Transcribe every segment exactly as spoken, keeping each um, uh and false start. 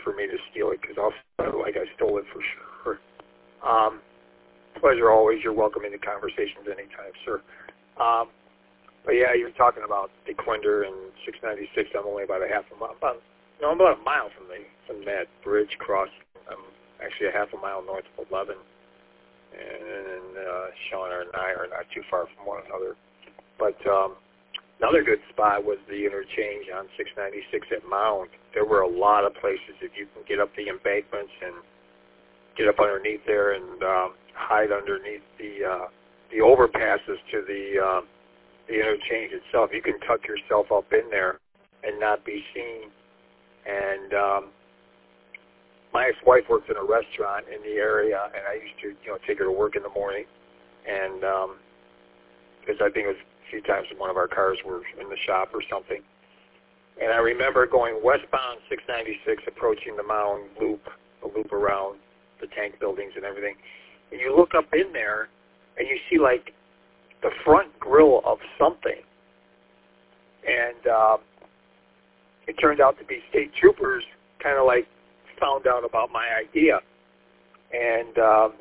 for me to steal it because I'll feel like I stole it for sure. Um, pleasure always. You're welcome into conversations anytime, sir. Um, but yeah, you're talking about DeQuinder and six ninety-six. I'm only about a half a mile, about no, I'm about a mile from the from that bridge crossing. I'm actually a half a mile north of eleven, and uh, Sean and I are not too far from one another. But um, another good spot was the interchange on six ninety-six at Mound. There were a lot of places if you can get up the embankments and get up underneath there and um, hide underneath the uh, the overpasses to the uh, the interchange itself. You can tuck yourself up in there and not be seen. And um, my ex-wife worked in a restaurant in the area, and I used to, you know, take her to work in the morning, and because um, I think it was a few times when one of our cars were in the shop or something. And I remember going westbound six ninety-six, approaching the Mound Loop, the loop around the tank buildings and everything. And you look up in there, and you see like the front grill of something, and um, it turned out to be state troopers, kind of like found out about my idea. And um,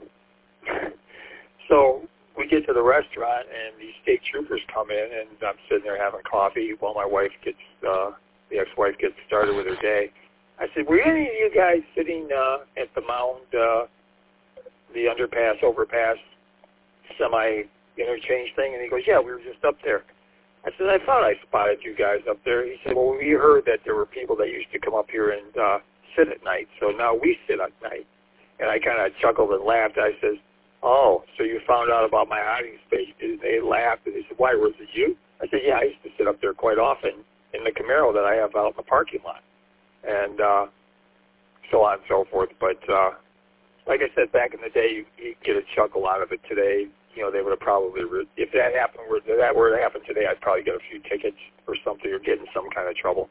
so we get to the restaurant, and these state troopers come in, and I'm sitting there having coffee while my wife gets, uh, the ex-wife gets started with her day. I said, were any of you guys sitting uh, at the Mound, uh, the underpass, overpass, semi-interchange thing? And he goes, yeah, we were just up there. I said, I thought I spotted you guys up there. He said, well, we heard that there were people that used to come up here and uh, sit at night, so now we sit at night. And I kind of chuckled and laughed. I said, oh, so you found out about my hiding space. They laughed, and they said, why, was it you? I said, yeah, I used to sit up there quite often in the Camaro that I have out in the parking lot, and uh, so on and so forth. But uh, like I said, back in the day, you, you get a chuckle out of it. Today, you know, they would have probably, re- if that happened, were that were to happen today, I'd probably get a few tickets or something, or get in some kind of trouble.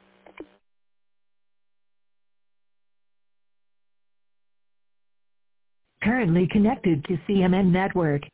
Currently connected to C M N Network.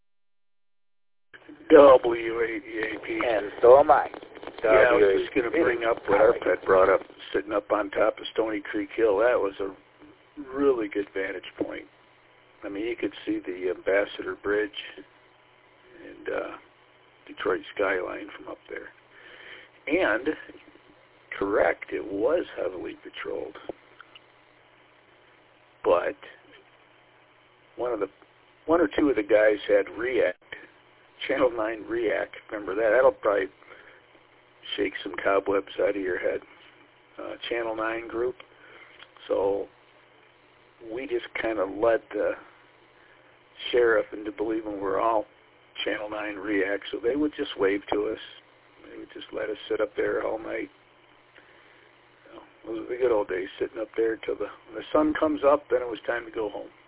W eighty-eight P. And so am I. Yeah, I was just going to bring up what our pet brought up, sitting up on top of Stony Creek Hill. That was a really good vantage point. I mean, you could see the Ambassador Bridge and uh, Detroit skyline from up there. And, correct, it was heavily patrolled. But one of the, one or two of the guys had React, Channel nine React. Remember that? That'll probably shake some cobwebs out of your head. Uh, Channel nine group. So we just kind of led the sheriff into believing we're all Channel nine React. So they would just wave to us. They would just let us sit up there all night. You know, those were the good old days, sitting up there till the, when the sun comes up, then it was time to go home.